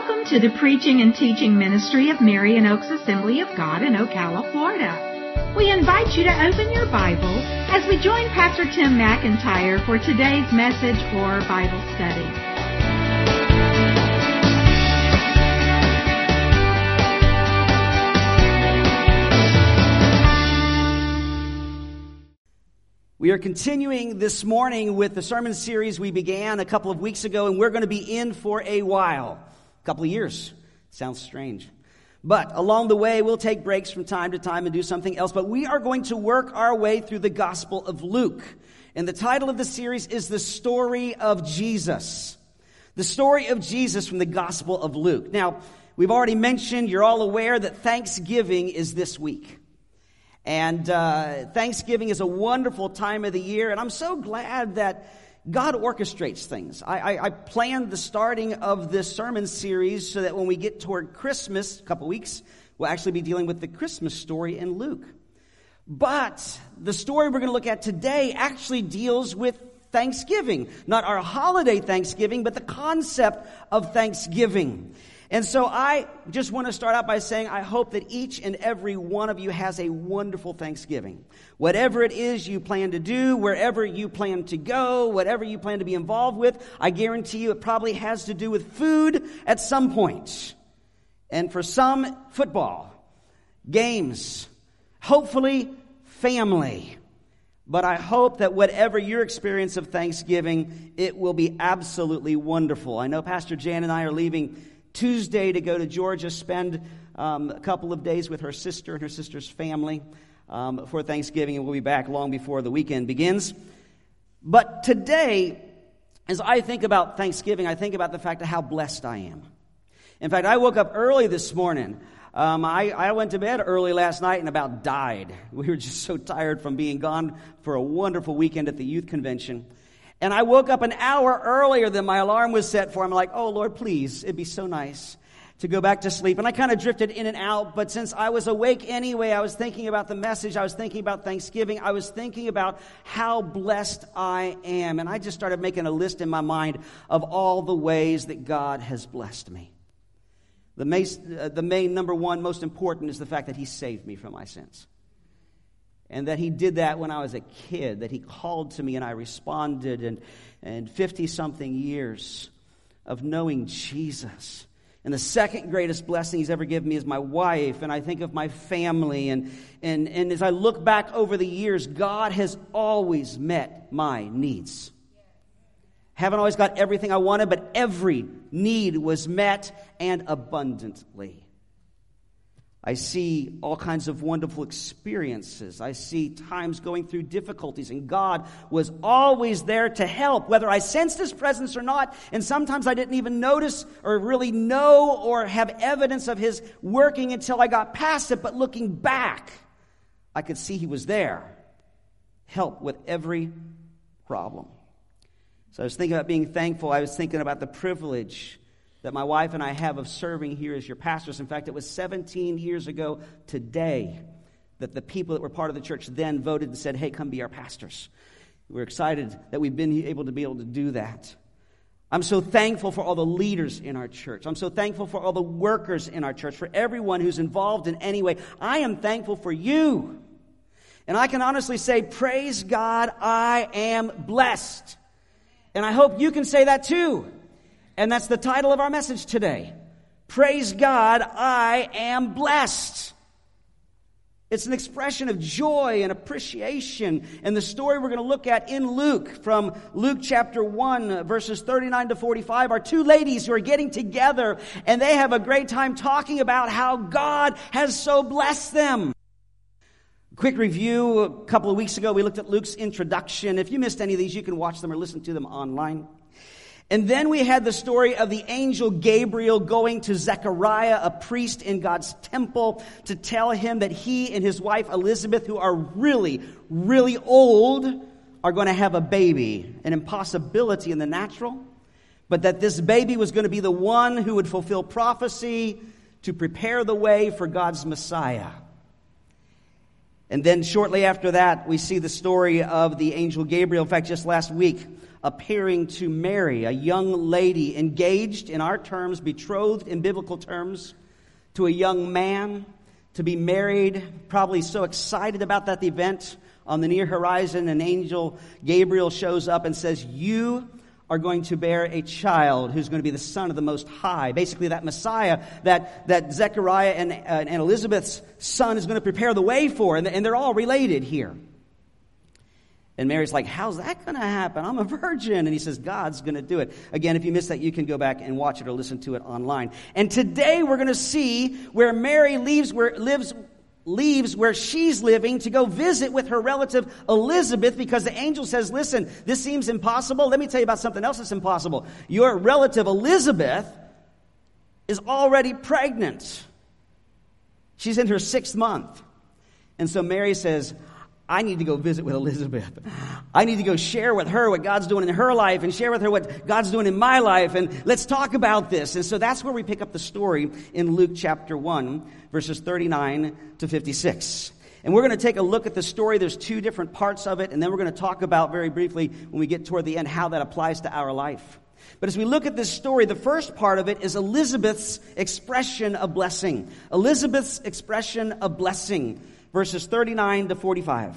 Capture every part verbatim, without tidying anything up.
Welcome to the preaching and teaching ministry of Marion Oaks Assembly of God in Ocala, Florida. We invite you to open your Bible as we join Pastor Tim McIntyre for today's message for Bible study. We are continuing this morning with the sermon series we began a couple of weeks ago, and we're going to be in for a while. A couple of years. Sounds strange. But along the way, we'll take breaks from time to time and do something else. But we are going to work our way through the Gospel of Luke. And the title of the series is The Story of Jesus. The Story of Jesus from the Gospel of Luke. Now, we've already mentioned, you're all aware that Thanksgiving is this week. And uh, Thanksgiving is a wonderful time of the year, and I'm so glad that God orchestrates things. I, I, I planned the starting of this sermon series so that when we get toward Christmas, a couple weeks, we'll actually be dealing with the Christmas story in Luke. But the story we're going to look at today actually deals with Thanksgiving. Not our holiday Thanksgiving, but the concept of Thanksgiving. And so I just want to start out by saying I hope that each and every one of you has a wonderful Thanksgiving. Whatever it is you plan to do, wherever you plan to go, whatever you plan to be involved with, I guarantee you it probably has to do with food at some point. And for some, football, games, hopefully family. But I hope that whatever your experience of Thanksgiving, it will be absolutely wonderful. I know Pastor Jan and I are leaving Tuesday to go to Georgia, spend um, a couple of days with her sister and her sister's family um, for Thanksgiving, and we'll be back long before the weekend begins. But today, as I think about Thanksgiving, I think about the fact of how blessed I am. In fact, I woke up early this morning. Um, I, I went to bed early last night and about died. We were just so tired from being gone for a wonderful weekend at the youth convention. And I woke up an hour earlier than my alarm was set for. I'm like, oh, Lord, please, it'd be so nice to go back to sleep. And I kind of drifted in and out. But since I was awake anyway, I was thinking about the message. I was thinking about Thanksgiving. I was thinking about how blessed I am. And I just started making a list in my mind of all the ways that God has blessed me. The main, uh, the main number one, most important, is the fact that He saved me from my sins. And that He did that when I was a kid, that He called to me and I responded. And, and fifty-something years of knowing Jesus. And the second greatest blessing He's ever given me is my wife. And I think of my family. And, and, and as I look back over the years, God has always met my needs. Haven't always got everything I wanted, but every need was met and abundantly. I see all kinds of wonderful experiences. I see times going through difficulties, and God was always there to help, whether I sensed His presence or not. And sometimes I didn't even notice or really know or have evidence of His working until I got past it. But looking back, I could see He was there. Help with every problem. So I was thinking about being thankful. I was thinking about the privilege that my wife and I have of serving here as your pastors. In fact, it was seventeen years ago today that the people that were part of the church then voted and said, hey, come be our pastors. We're excited that we've been able to be able to do that. I'm so thankful for all the leaders in our church. I'm so thankful for all the workers in our church, for everyone who's involved in any way. I am thankful for you. And I can honestly say, praise God, I am blessed. And I hope you can say that too. And that's the title of our message today. Praise God, I am blessed. It's an expression of joy and appreciation. And the story we're going to look at in Luke, from Luke chapter one, verses thirty-nine to forty-five, are two ladies who are getting together, and they have a great time talking about how God has so blessed them. Quick review. A couple of weeks ago, we looked at Luke's introduction. If you missed any of these, you can watch them or listen to them online. And then we had the story of the angel Gabriel going to Zechariah, a priest in God's temple, to tell him that he and his wife Elizabeth, who are really, really old, are going to have a baby. An impossibility in the natural. But that this baby was going to be the one who would fulfill prophecy to prepare the way for God's Messiah. And then shortly after that, we see the story of the angel Gabriel. In fact, just last week, appearing to Mary, a young lady engaged in our terms, betrothed in biblical terms, to a young man, to be married, probably so excited about that event. On the near horizon, an angel, Gabriel, shows up and says, you are going to bear a child who's going to be the Son of the Most High. Basically, that Messiah that, that Zechariah and, uh, and Elizabeth's son is going to prepare the way for. And, and they're all related here. And Mary's like, how's that going to happen? I'm a virgin. And he says, God's going to do it. Again, if you missed that, you can go back and watch it or listen to it online. And today we're going to see where Mary leaves where lives leaves where she's living to go visit with her relative Elizabeth, because the angel says, listen, this seems impossible. Let me tell you about something else that's impossible. Your relative Elizabeth is already pregnant. She's in her sixth month. And so Mary says, I need to go visit with Elizabeth. I need to go share with her what God's doing in her life and share with her what God's doing in my life. And let's talk about this. And so that's where we pick up the story in Luke chapter one, verses thirty-nine to fifty-six. And we're going to take a look at the story. There's two different parts of it. And then we're going to talk about very briefly when we get toward the end how that applies to our life. But as we look at this story, the first part of it is Elizabeth's expression of blessing. Elizabeth's expression of blessing. Verses thirty-nine to forty-five.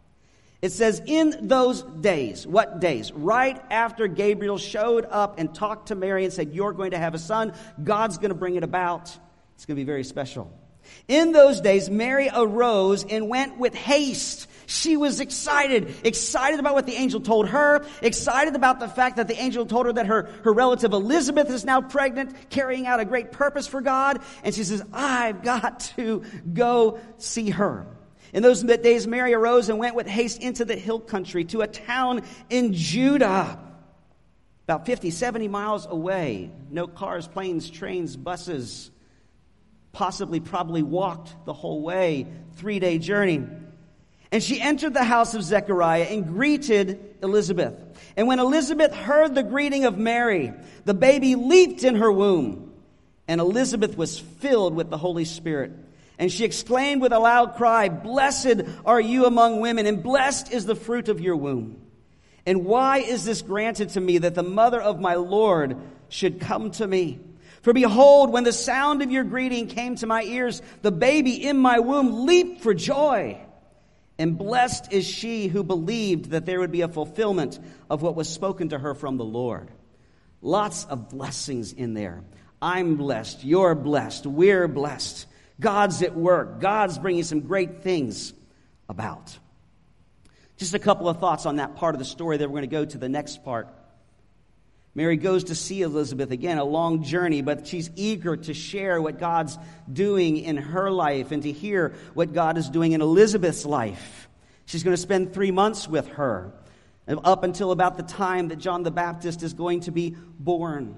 It says, in those days, what days? Right after Gabriel showed up and talked to Mary and said, you're going to have a son. God's going to bring it about. It's going to be very special. In those days, Mary arose and went with haste. She was excited, excited about what the angel told her, excited about the fact that the angel told her that her, her relative Elizabeth is now pregnant, carrying out a great purpose for God. And she says, I've got to go see her. In those days, Mary arose and went with haste into the hill country to a town in Judah, about fifty, seventy miles away. No cars, planes, trains, buses. Possibly, probably walked the whole way, three-day journey. And she entered the house of Zechariah and greeted Elizabeth. And when Elizabeth heard the greeting of Mary, the baby leaped in her womb. And Elizabeth was filled with the Holy Spirit. And she exclaimed with a loud cry, blessed are you among women, and blessed is the fruit of your womb. And why is this granted to me, that the mother of my Lord should come to me? For behold, when the sound of your greeting came to my ears, the baby in my womb leaped for joy. And blessed is she who believed that there would be a fulfillment of what was spoken to her from the Lord. Lots of blessings in there. I'm blessed. You're blessed. We're blessed. God's at work. God's bringing some great things about. Just a couple of thoughts on that part of the story. Then we're going to go to the next part. Mary goes to see Elizabeth again, a long journey, but she's eager to share what God's doing in her life and to hear what God is doing in Elizabeth's life. She's going to spend three months with her, up until about the time that John the Baptist is going to be born.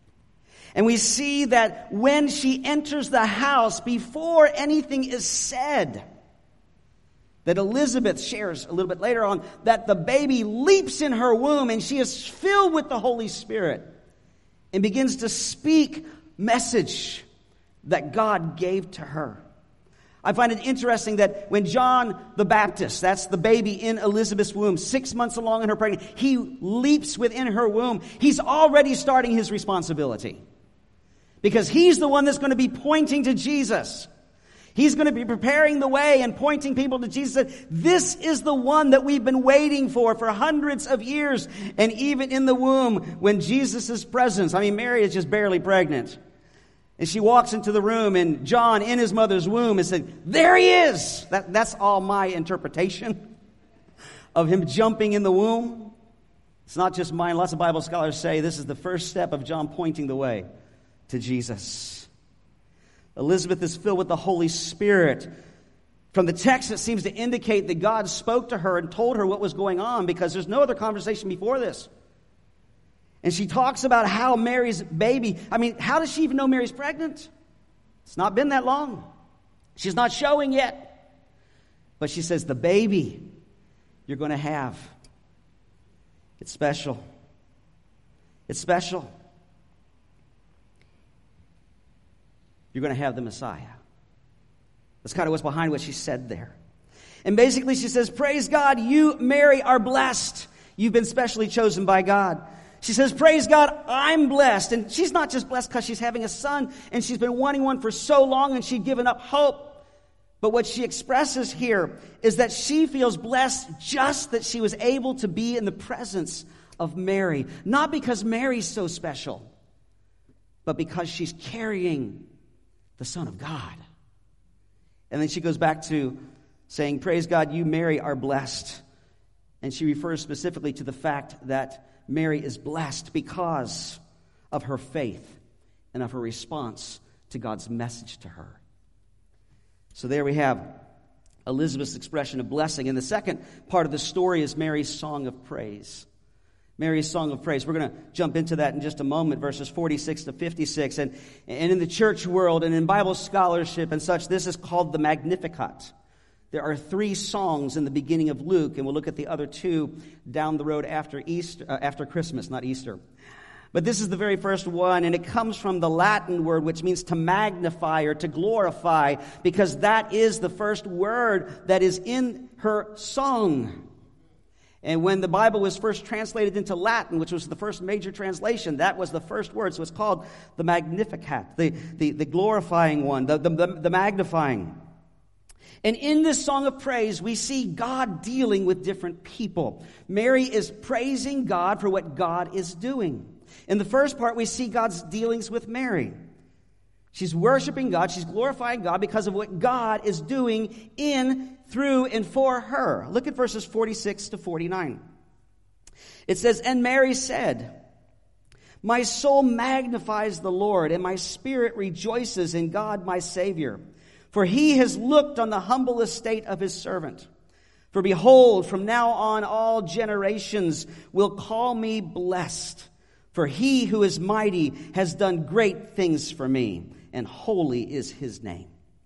And we see that when she enters the house, before anything is said, that Elizabeth shares a little bit later on, that the baby leaps in her womb and she is filled with the Holy Spirit and begins to speak message that God gave to her. I find it interesting that when John the Baptist, that's the baby in Elizabeth's womb, six months along in her pregnancy, he leaps within her womb. He's already starting his responsibility, because he's the one that's going to be pointing to Jesus. He's going to be preparing the way and pointing people to Jesus. This is the one that we've been waiting for for hundreds of years. And even in the womb, when Jesus' presence, I mean, Mary is just barely pregnant. And she walks into the room, and John in his mother's womb is saying, there he is. That, that's all my interpretation of him jumping in the womb. It's not just mine. Lots of Bible scholars say this is the first step of John pointing the way to Jesus. Elizabeth is filled with the Holy Spirit. From the text, it seems to indicate that God spoke to her and told her what was going on, because there's no other conversation before this. And she talks about how Mary's baby, I mean, how does she even know Mary's pregnant? It's not been that long. She's not showing yet. But she says, the baby you're going to have, it's special. It's special. You're going to have the Messiah. That's kind of what's behind what she said there. And basically she says, praise God, you, Mary, are blessed. You've been specially chosen by God. She says, praise God, I'm blessed. And she's not just blessed because she's having a son and she's been wanting one for so long and she'd given up hope. But what she expresses here is that she feels blessed just that she was able to be in the presence of Mary. Not because Mary's so special, but because she's carrying the Son of God. And then she goes back to saying, praise God, you, Mary, are blessed. And she refers specifically to the fact that Mary is blessed because of her faith and of her response to God's message to her. So there we have Elizabeth's expression of blessing. And the second part of the story is Mary's song of praise. Mary's song of praise. We're going to jump into that in just a moment, verses forty-six to fifty-six. And, and in the church world and in Bible scholarship and such, this is called the Magnificat. There are three songs in the beginning of Luke, and we'll look at the other two down the road after Easter, uh, after Christmas, not Easter. But this is the very first one, and it comes from the Latin word, which means to magnify or to glorify, because that is the first word that is in her song. And when the Bible was first translated into Latin, which was the first major translation, that was the first word. So it's called the Magnificat, the, the, the glorifying one, the, the, the magnifying. And in this song of praise, we see God dealing with different people. Mary is praising God for what God is doing. In the first part, we see God's dealings with Mary. She's worshiping God. She's glorifying God because of what God is doing in, through, and for her. Look at verses forty-six to forty-nine. It says, and Mary said, my soul magnifies the Lord, and my spirit rejoices in God my Savior. For he has looked on the humble estate of his servant. For behold, from now on all generations will call me blessed. For he who is mighty has done great things for me, and holy is his name.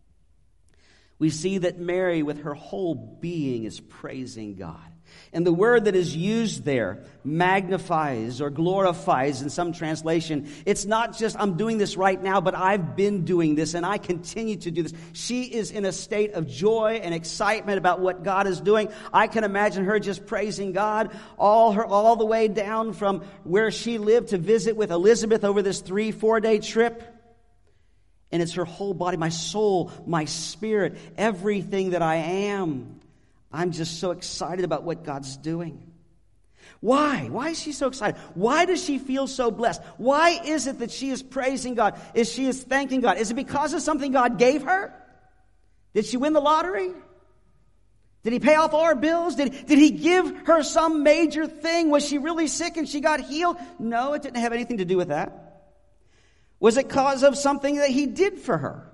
We see that Mary, with her whole being, is praising God. And the word that is used there, magnifies or glorifies in some translation, it's not just I'm doing this right now, but I've been doing this and I continue to do this. She is in a state of joy and excitement about what God is doing. I can imagine her just praising God all her all the way down from where she lived to visit with Elizabeth over this three, four-day trip. And it's her whole body, my soul, my spirit, everything that I am. I'm just so excited about what God's doing. Why? Why is she so excited? Why does she feel so blessed? Why is it that she is praising God? Is she is thanking God? Is it because of something God gave her? Did she win the lottery? Did he pay off all her bills? Did, did he give her some major thing? Was she really sick and she got healed? No, it didn't have anything to do with that. Was it because of something that he did for her?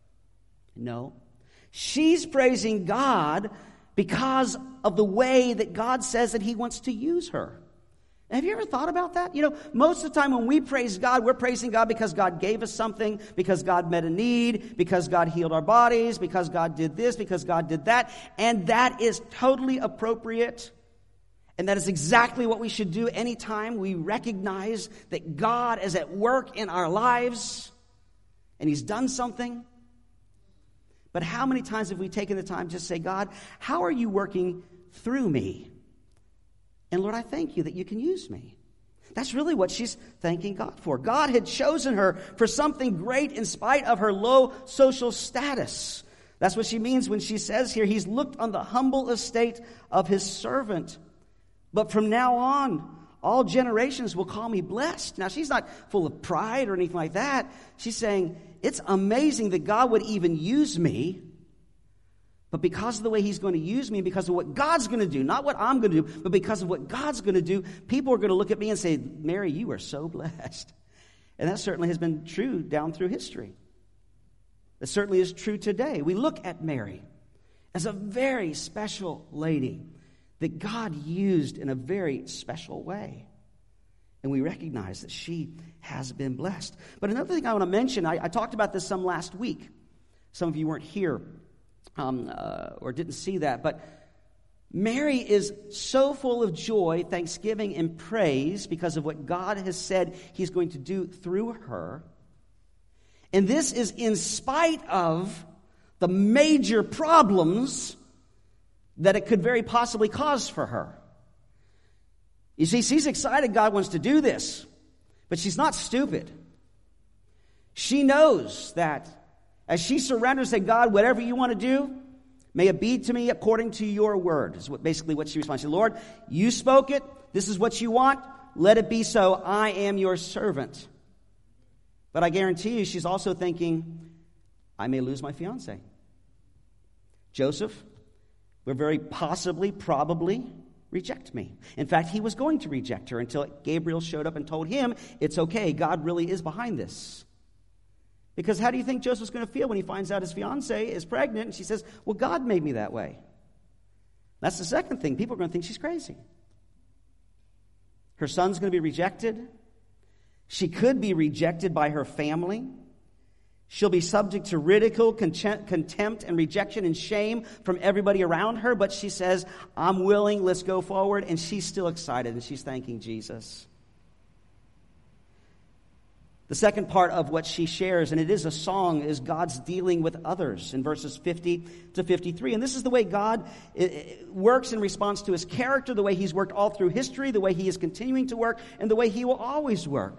No. She's praising God because of the way that God says that he wants to use her. Have you ever thought about that? You know, most of the time when we praise God, we're praising God because God gave us something, because God met a need, because God healed our bodies, because God did this, because God did that. And that is totally appropriate. And that is exactly what we should do anytime we recognize that God is at work in our lives and he's done something. But how many times have we taken the time to just say, God, how are you working through me? And Lord, I thank you that you can use me. That's really what she's thanking God for. God had chosen her for something great in spite of her low social status. That's what she means when she says here, he's looked on the humble estate of his servant. But from now on, all generations will call me blessed. Now, she's not full of pride or anything like that. She's saying, it's amazing that God would even use me. But because of the way he's going to use me, because of what God's going to do, not what I'm going to do, but because of what God's going to do, people are going to look at me and say, Mary, you are so blessed. And that certainly has been true down through history. That certainly is true today. We look at Mary as a very special lady that God used in a very special way. And we recognize that she has been blessed. But another thing I want to mention, I, I talked about this some last week. Some of you weren't here um, uh, or didn't see that. But Mary is so full of joy, thanksgiving, and praise because of what God has said he's going to do through her. And this is in spite of the major problems that it could very possibly cause for her. You see, she's excited God wants to do this, but she's not stupid. She knows that as she surrenders to God, whatever you want to do, may it be to me according to your word, is what basically what she responds. Lord, you spoke it. This is what you want. Let it be so. I am your servant. But I guarantee you, she's also thinking, I may lose my fiancé. Joseph will very possibly, probably reject me. In fact, he was going to reject her until Gabriel showed up and told him, it's okay, God really is behind this. Because how do you think Joseph's going to feel when he finds out his fiancée is pregnant and she says, well, God made me that way? That's the second thing. People are going to think she's crazy. Her son's going to be rejected. She could be rejected by her family. She'll be subject to ridicule, contempt, and rejection and shame from everybody around her. But she says, I'm willing, let's go forward. And she's still excited, and she's thanking Jesus. The second part of what she shares, and it is a song, is God's dealing with others in verses fifty to fifty-three. And this is the way God works in response to his character, the way he's worked all through history, the way he is continuing to work, and the way he will always work.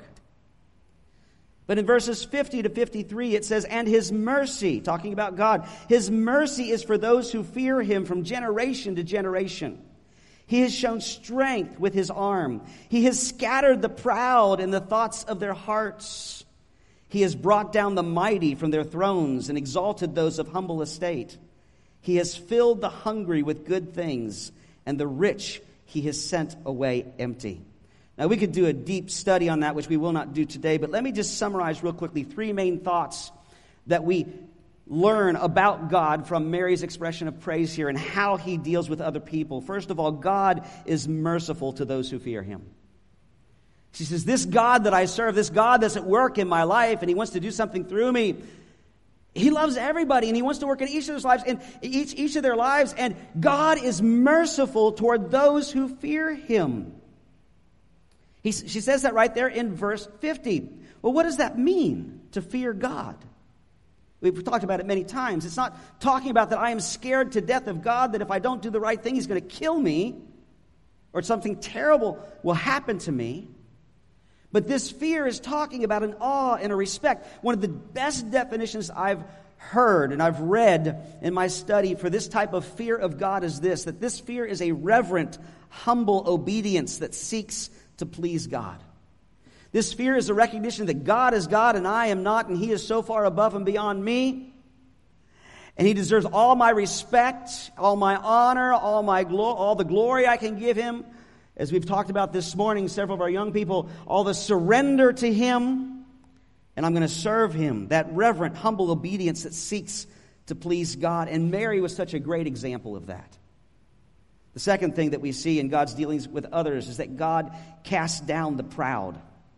But in verses fifty to fifty-three, it says, and his mercy, talking about God, his mercy is for those who fear him from generation to generation. He has shown strength with his arm. He has scattered the proud in the thoughts of their hearts. He has brought down the mighty from their thrones and exalted those of humble estate. He has filled the hungry with good things, and the rich he has sent away empty. Now, we could do a deep study on that, which we will not do today, but let me just summarize real quickly three main thoughts that we learn about God from Mary's expression of praise here and how he deals with other people. First of all, God is merciful to those who fear him. She says, this God that I serve, this God that's at work in my life, and he wants to do something through me, he loves everybody, and he wants to work in each of their lives, in each, each of their lives, and God is merciful toward those who fear him. He, she says that right there in verse fifty. Well, what does that mean, to fear God? We've talked about it many times. It's not talking about that I am scared to death of God, that if I don't do the right thing, he's going to kill me, or something terrible will happen to me. But this fear is talking about an awe and a respect. One of the best definitions I've heard and I've read in my study for this type of fear of God is this, that this fear is a reverent, humble obedience that seeks to please God. This fear is a recognition that God is God and I am not, and he is so far above and beyond me. And he deserves all my respect, all my honor, all my glo- all the glory I can give him. As we've talked about this morning, several of our young people, all the surrender to him, and I'm going to serve him. That reverent, humble obedience that seeks to please God. And Mary was such a great example of that. The second thing that we see in God's dealings with others is that God casts down the proud.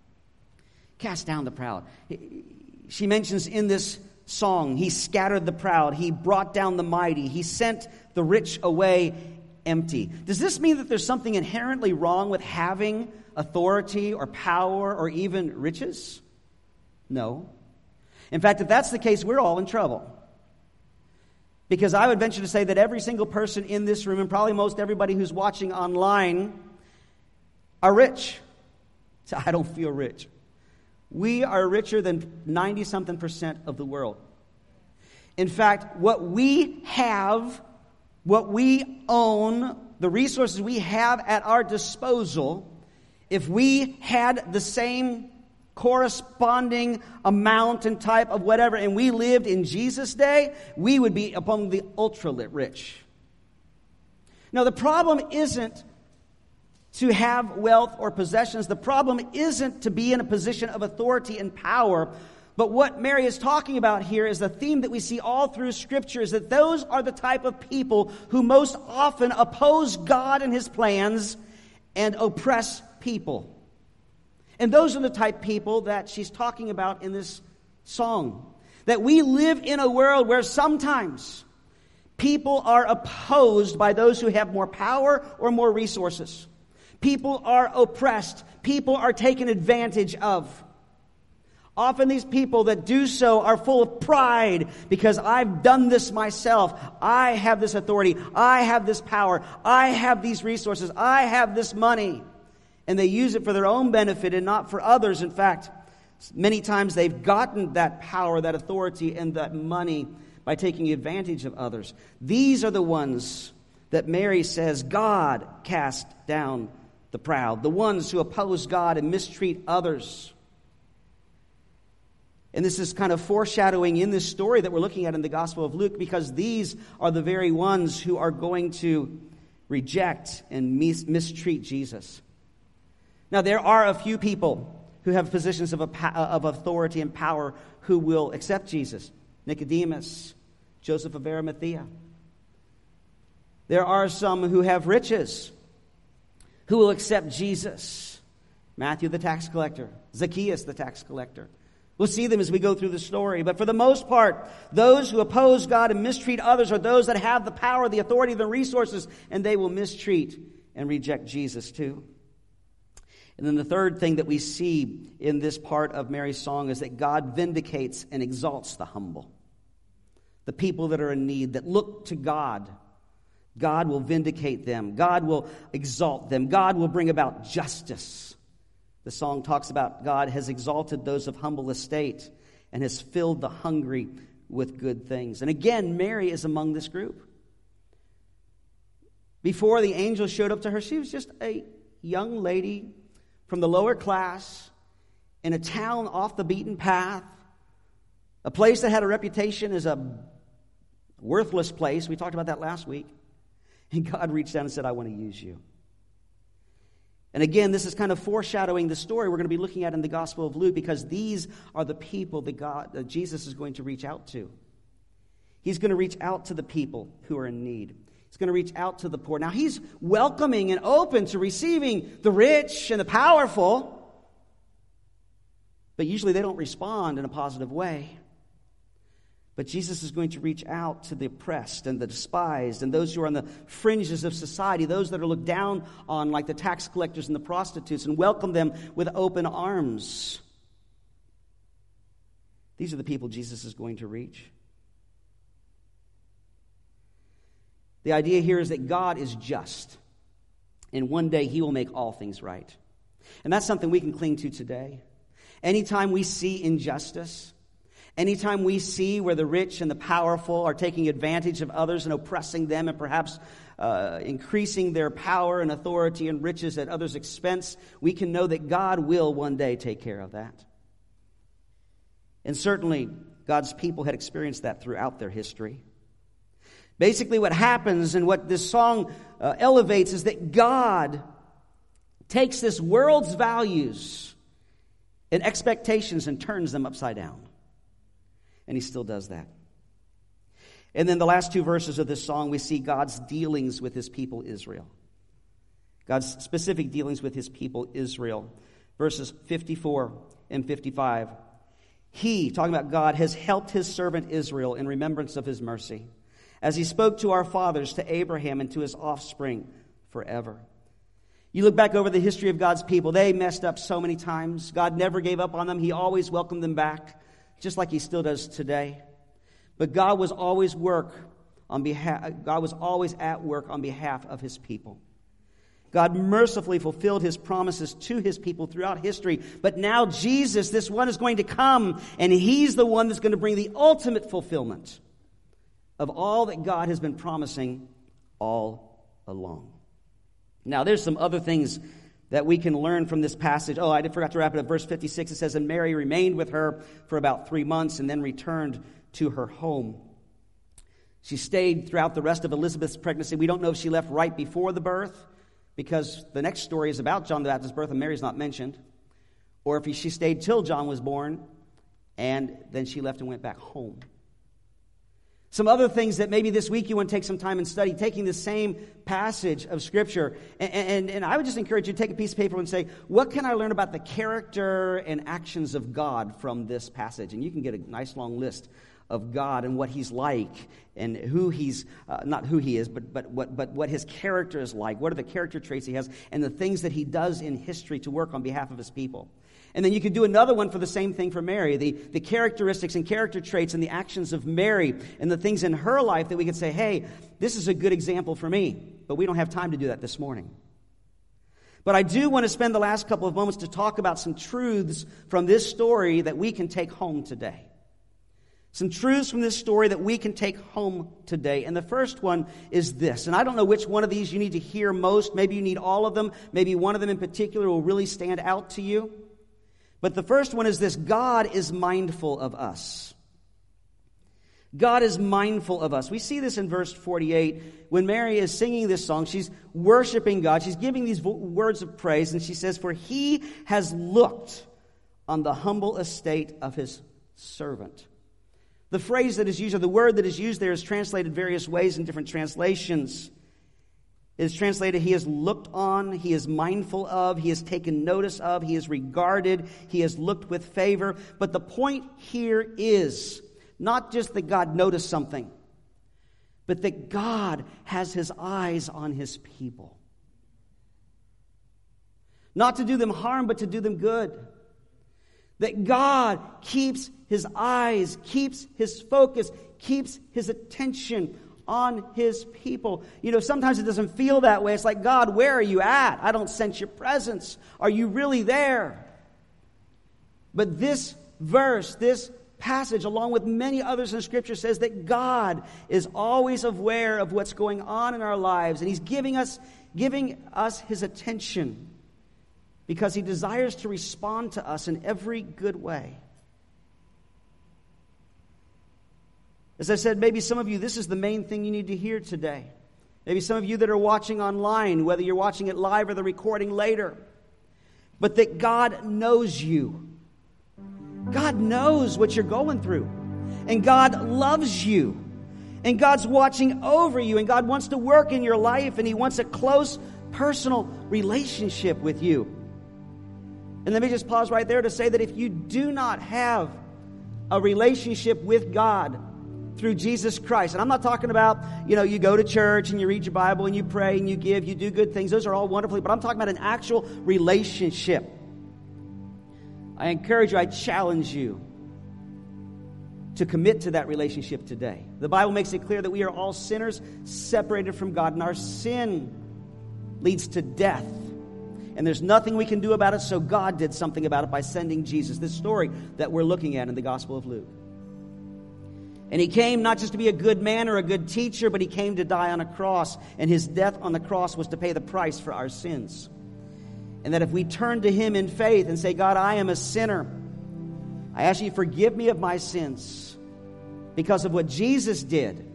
Cast down the proud. She mentions in this song, he scattered the proud. He brought down the mighty. He sent the rich away empty. Does this mean that there's something inherently wrong with having authority or power or even riches? No. In fact, if that's the case, we're all in trouble. Because I would venture to say that every single person in this room, and probably most everybody who's watching online, are rich. So I don't feel rich. We are richer than ninety-something percent of the world. In fact, what we have, what we own, the resources we have at our disposal, if we had the same corresponding amount and type of whatever, and we lived in Jesus' day, we would be among the ultra-rich. Now, the problem isn't to have wealth or possessions. The problem isn't to be in a position of authority and power. But what Mary is talking about here is the theme that we see all through Scripture, is that those are the type of people who most often oppose God and his plans and oppress people. And those are the type of people that she's talking about in this song. That we live in a world where sometimes people are opposed by those who have more power or more resources. People are oppressed. People are taken advantage of. Often these people that do so are full of pride because I've done this myself. I have this authority. I have this power. I have these resources. I have this money. And they use it for their own benefit and not for others. In fact, many times they've gotten that power, that authority, and that money by taking advantage of others. These are the ones that Mary says God cast down the proud, the ones who oppose God and mistreat others. And this is kind of foreshadowing in this story that we're looking at in the Gospel of Luke, because these are the very ones who are going to reject and mis- mistreat Jesus. Now, there are a few people who have positions of, a, of authority and power who will accept Jesus. Nicodemus, Joseph of Arimathea. There are some who have riches who will accept Jesus. Matthew the tax collector, Zacchaeus the tax collector. We'll see them as we go through the story. But for the most part, those who oppose God and mistreat others are those that have the power, the authority, the resources, and they will mistreat and reject Jesus too. And then the third thing that we see in this part of Mary's song is that God vindicates and exalts the humble. The people that are in need, that look to God. God will vindicate them. God will exalt them. God will bring about justice. The song talks about God has exalted those of humble estate and has filled the hungry with good things. And again, Mary is among this group. Before the angel showed up to her, she was just a young lady from the lower class in a town off the beaten path, a place that had a reputation as a worthless place. We talked about that last week. And God reached down and said, I want to use you. And again, this is kind of foreshadowing the story we're going to be looking at in the Gospel of Luke, because these are the people that God, that Jesus is going to reach out to. He's going to reach out to the people who are in need. He's going to reach out to the poor. Now, he's welcoming and open to receiving the rich and the powerful, but usually they don't respond in a positive way. But Jesus is going to reach out to the oppressed and the despised and those who are on the fringes of society, those that are looked down on like the tax collectors and the prostitutes, and welcome them with open arms. These are the people Jesus is going to reach. The idea here is that God is just, and one day He will make all things right. And that's something we can cling to today. Anytime we see injustice, anytime we see where the rich and the powerful are taking advantage of others and oppressing them and perhaps uh, increasing their power and authority and riches at others' expense, we can know that God will one day take care of that. And certainly, God's people had experienced that throughout their history. Basically, what happens and what this song uh, elevates is that God takes this world's values and expectations and turns them upside down. And He still does that. And then the last two verses of this song, we see God's dealings with His people Israel. God's specific dealings with His people Israel. Verses fifty-four and fifty-five. He, talking about God, has helped His servant Israel in remembrance of His mercy, as He spoke to our fathers, to Abraham, and to his offspring forever. You look back over the history of God's people, they messed up so many times. God never gave up on them. He always welcomed them back, just like He still does today. But God was always work on behalf God was always at work on behalf of His people. God mercifully fulfilled His promises to His people throughout history. But now Jesus, this one, is going to come, and He's the one that's going to bring the ultimate fulfillment of all that God has been promising all along. Now, there's some other things that we can learn from this passage. Oh, I forgot to wrap it up. Verse fifty-six, it says, and Mary remained with her for about three months and then returned to her home. She stayed throughout the rest of Elizabeth's pregnancy. We don't know if she left right before the birth, because the next story is about John the Baptist's birth and Mary's not mentioned. Or if she stayed till John was born and then she left and went back home. Some other things that maybe this week you want to take some time and study, taking the same passage of Scripture. And, and, and I would just encourage you to take a piece of paper and say, what can I learn about the character and actions of God from this passage? And you can get a nice long list of God and what He's like and who He's, uh, not who He is, but, but, what, but what His character is like. What are the character traits He has and the things that He does in history to work on behalf of His people. And then you could do another one for the same thing for Mary, the, the characteristics and character traits and the actions of Mary and the things in her life that we could say, hey, this is a good example for me. But we don't have time to do that this morning. But I do want to spend the last couple of moments to talk about some truths from this story that we can take home today. Some truths from this story that we can take home today. And the first one is this. And I don't know which one of these you need to hear most. Maybe you need all of them. Maybe one of them in particular will really stand out to you. But the first one is this. God is mindful of us. God is mindful of us. We see this in verse forty-eight. When Mary is singing this song, she's worshiping God. She's giving these words of praise. And she says, "For he has looked on the humble estate of his servant." The phrase that is used, or the word that is used there, is translated various ways in different translations. It is translated, he has looked on, he is mindful of, he has taken notice of, he is regarded, he has looked with favor. But the point here is not just that God noticed something, but that God has his eyes on his people. Not to do them harm, but to do them good. That God keeps his eyes, keeps his focus, keeps his attention on his people. You know, sometimes it doesn't feel that way. It's like, God, where are you at? I don't sense your presence. Are you really there? But this verse, this passage, along with many others in Scripture, says that God is always aware of what's going on in our lives, and he's giving us, giving us his attention because he desires to respond to us in every good way. As I said, maybe some of you, this is the main thing you need to hear today. Maybe some of you that are watching online, whether you're watching it live or the recording later, but that God knows you. God knows what you're going through. And God loves you. And God's watching over you. And God wants to work in your life. And he wants a close, personal relationship with you. And let me just pause right there to say that if you do not have a relationship with God through Jesus Christ, and I'm not talking about, you know, you go to church and you read your Bible and you pray and you give, you do good things. Those are all wonderful. But I'm talking about an actual relationship. I encourage you, I challenge you to commit to that relationship today. The Bible makes it clear that we are all sinners separated from God, and our sin leads to death. And there's nothing we can do about it, so God did something about it by sending Jesus, this story that we're looking at in the Gospel of Luke. And he came not just to be a good man or a good teacher, but he came to die on a cross, and his death on the cross was to pay the price for our sins. And that if we turn to him in faith and say, God, I am a sinner. I ask you to forgive me of my sins because of what Jesus did.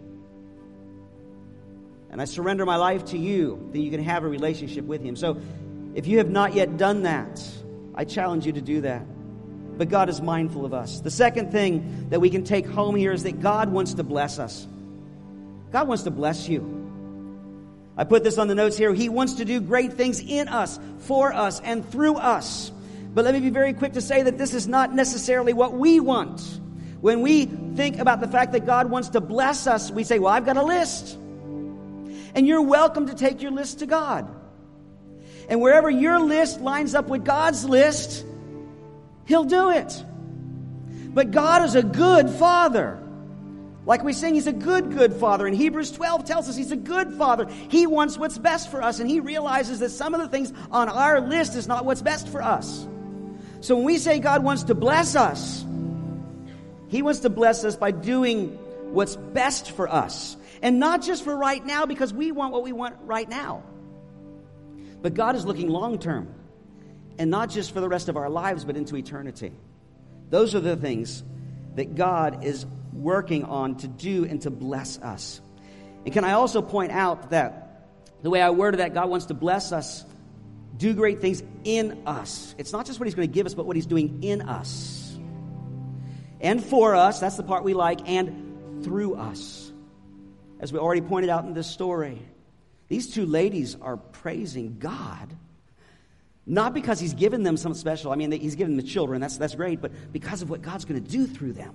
And I surrender my life to you, then you can have a relationship with him. So if you have not yet done that, I challenge you to do that. But God is mindful of us. The second thing that we can take home here is that God wants to bless us. God wants to bless you. I put this on the notes here. He wants to do great things in us, for us, and through us. But let me be very quick to say that this is not necessarily what we want. When we think about the fact that God wants to bless us, we say, well, I've got a list. And you're welcome to take your list to God. And wherever your list lines up with God's list, he'll do it. But God is a good Father. Like we sing, he's a good, good Father. And Hebrews twelve tells us he's a good Father. He wants what's best for us. And he realizes that some of the things on our list is not what's best for us. So when we say God wants to bless us, he wants to bless us by doing what's best for us. And not just for right now, because we want what we want right now. But God is looking long term. And not just for the rest of our lives, but into eternity. Those are the things that God is working on to do and to bless us. And can I also point out that the way I worded that, God wants to bless us, do great things in us. It's not just what he's going to give us, but what he's doing in us. And for us, that's the part we like, and through us. As we already pointed out in this story, these two ladies are praising God. Not because he's given them something special. I mean, he's given them the children. That's, that's great. But because of what God's going to do through them.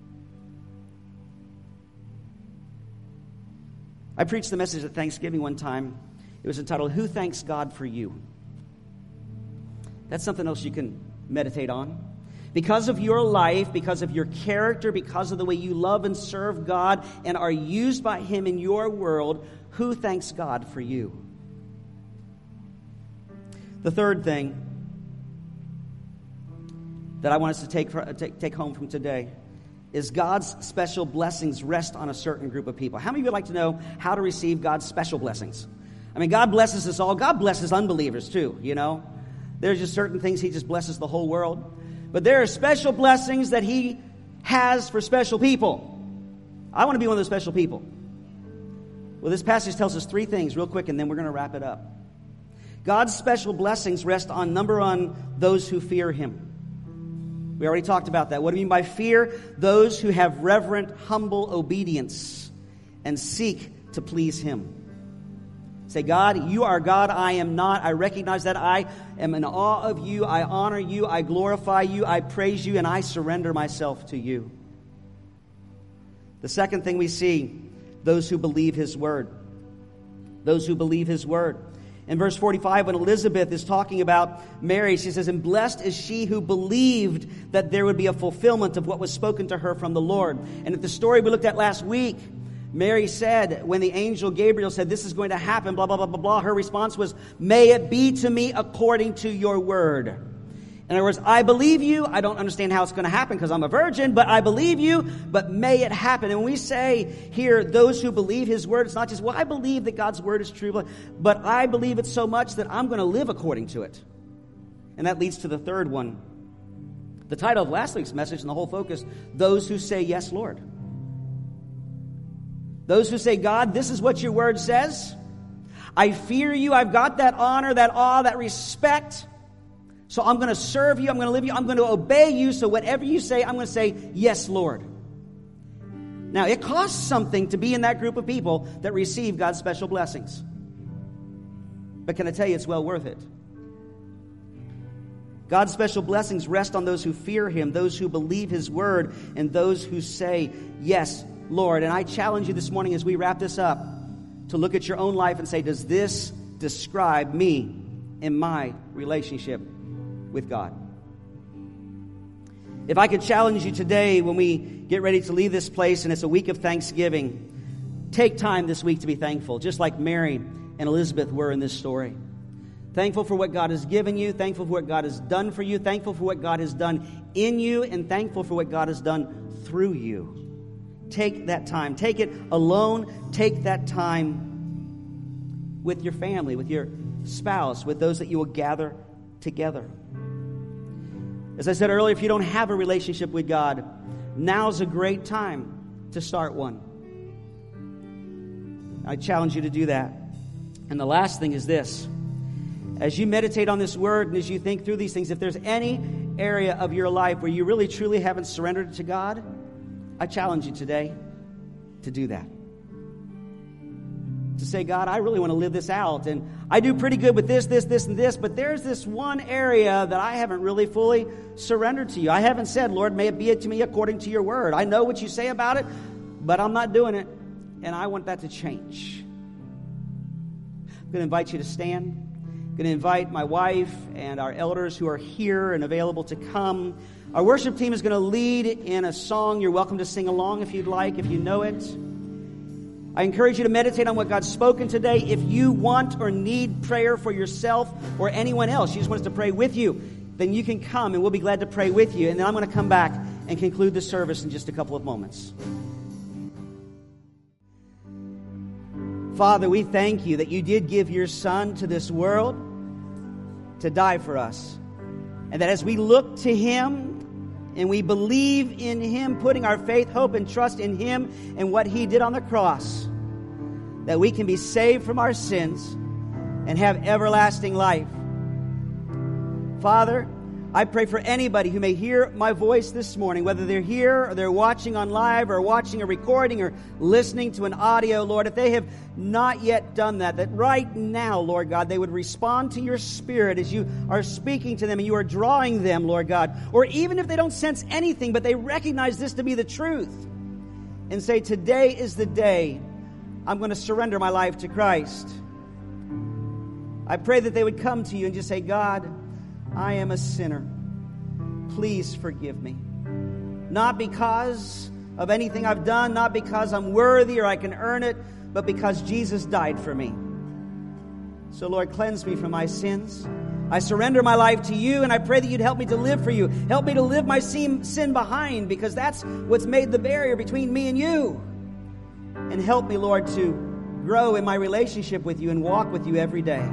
I preached the message at Thanksgiving one time. It was entitled, Who Thanks God for You? That's something else you can meditate on. Because of your life, because of your character, because of the way you love and serve God and are used by him in your world, who thanks God for you? The third thing that I want us to take, take, take home from today is God's special blessings rest on a certain group of people. How many of you would like to know how to receive God's special blessings? I mean, God blesses us all. God blesses unbelievers too, you know. There's just certain things He just blesses the whole world. But there are special blessings that He has for special people. I want to be one of those special people. Well, this passage tells us three things real quick, and then we're going to wrap it up. God's special blessings rest on, number one, those who fear Him. We already talked about that. What do you mean by fear? Those who have reverent, humble obedience and seek to please Him. Say, God, you are God, I am not. I recognize that I am in awe of you. I honor you. I glorify you. I praise you, and I surrender myself to you. The second thing we see, those who believe His word. Those who believe His word. In verse forty-five, when Elizabeth is talking about Mary, she says, and blessed is she who believed that there would be a fulfillment of what was spoken to her from the Lord. And at the story we looked at last week, Mary said, when the angel Gabriel said, this is going to happen, blah, blah, blah, blah, blah, her response was, may it be to me according to your word. In other words, I believe you. I don't understand how it's going to happen because I'm a virgin, but I believe you, but may it happen. And when we say here, those who believe His word, it's not just, well, I believe that God's word is true, but I believe it so much that I'm going to live according to it. And that leads to the third one. The title of last week's message and the whole focus, those who say, yes, Lord. Those who say, God, this is what your word says. I fear you. I've got that honor, that awe, that respect. So I'm going to serve you. I'm going to live you. I'm going to obey you. So whatever you say, I'm going to say, yes, Lord. Now, it costs something to be in that group of people that receive God's special blessings. But can I tell you, it's well worth it. God's special blessings rest on those who fear Him, those who believe His word, and those who say, yes, Lord. And I challenge you this morning as we wrap this up to look at your own life and say, does this describe me in my relationship with God? If I could challenge you today when we get ready to leave this place and it's a week of Thanksgiving, take time this week to be thankful, just like Mary and Elizabeth were in this story. Thankful for what God has given you, thankful for what God has done for you, thankful for what God has done in you, and thankful for what God has done through you. Take that time. Take it alone. Take that time with your family, with your spouse, with those that you will gather together. As I said earlier, if you don't have a relationship with God, now's a great time to start one. I challenge you to do that. And the last thing is this. As you meditate on this word and as you think through these things, if there's any area of your life where you really truly haven't surrendered to God, I challenge you today to do that. To say, God, I really want to live this out. And I do pretty good with this, this, this, and this. But there's this one area that I haven't really fully surrendered to you. I haven't said, Lord, may it be to me according to your word. I know what you say about it, but I'm not doing it. And I want that to change. I'm going to invite you to stand. I'm going to invite my wife and our elders who are here and available to come. Our worship team is going to lead in a song. You're welcome to sing along if you'd like, if you know it. I encourage you to meditate on what God's spoken today. If you want or need prayer for yourself or anyone else, you just want us to pray with you, then you can come and we'll be glad to pray with you. And then I'm going to come back and conclude the service in just a couple of moments. Father, we thank you that you did give your Son to this world to die for us. And that as we look to Him and we believe in Him, putting our faith, hope, and trust in Him and what He did on the cross, that we can be saved from our sins and have everlasting life. Father, I pray for anybody who may hear my voice this morning, whether they're here or they're watching on live or watching a recording or listening to an audio, Lord, if they have not yet done that, that right now, Lord God, they would respond to your Spirit as you are speaking to them and you are drawing them, Lord God. Or even if they don't sense anything, but they recognize this to be the truth and say, today is the day I'm going to surrender my life to Christ. I pray that they would come to you and just say, God, I am a sinner. Please forgive me. Not because of anything I've done, not because I'm worthy or I can earn it, but because Jesus died for me. So, Lord, cleanse me from my sins. I surrender my life to you, and I pray that you'd help me to live for you. Help me to live my sin sin behind, because that's what's made the barrier between me and you. And help me, Lord, to grow in my relationship with you and walk with you every day.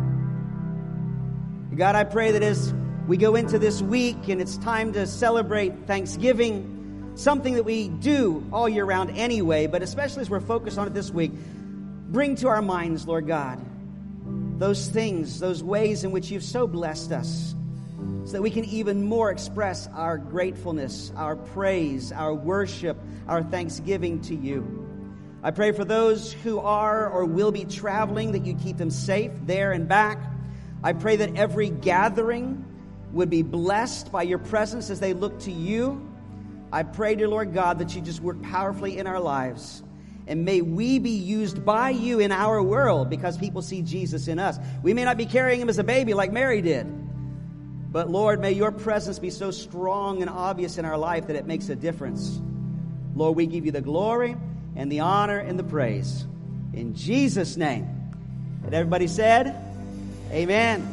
God, I pray that as we go into this week and it's time to celebrate Thanksgiving, something that we do all year round anyway, but especially as we're focused on it this week, bring to our minds, Lord God, those things, those ways in which you've so blessed us, so that we can even more express our gratefulness, our praise, our worship, our thanksgiving to you. I pray for those who are or will be traveling, that you keep them safe there and back. I pray that every gathering would be blessed by your presence as they look to you. I pray, dear Lord God, that you just work powerfully in our lives. And may we be used by you in our world, because people see Jesus in us. We may not be carrying him as a baby like Mary did, but Lord, may your presence be so strong and obvious in our life that it makes a difference. Lord, we give you the glory and the honor and the praise. In Jesus' name. And everybody said, amen.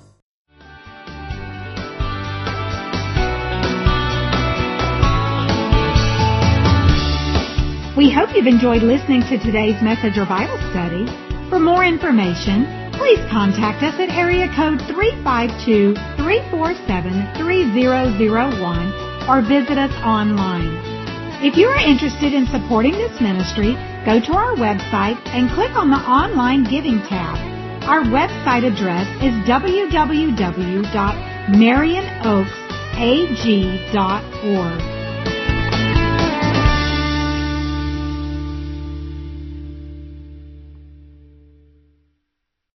We hope you've enjoyed listening to today's message or Bible study. For more information, please contact us at area code three five two, three four seven, three zero zero one or visit us online. If you are interested in supporting this ministry, go to our website and click on the Online Giving tab. Our website address is w w w dot marion oaks a g dot org.